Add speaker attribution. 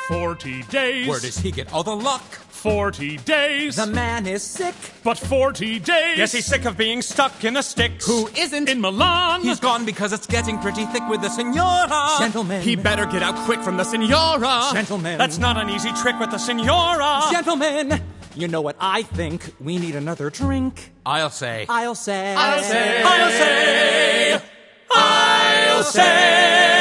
Speaker 1: 40 days.
Speaker 2: Where does he get all the luck?
Speaker 1: 40 days.
Speaker 3: The man is sick.
Speaker 1: But 40 days.
Speaker 2: Yes, he's sick of being stuck in the sticks.
Speaker 3: Who isn't?
Speaker 1: In Milan.
Speaker 2: He's gone because it's getting pretty thick with the Signora.
Speaker 3: Gentlemen.
Speaker 2: He better get out quick from the Signora.
Speaker 3: Gentlemen.
Speaker 2: That's not an easy trick with the Signora.
Speaker 3: Gentlemen, you know what I think? We need another drink.
Speaker 2: I'll say.
Speaker 3: I'll say.
Speaker 2: I'll say. I'll say. I'll say.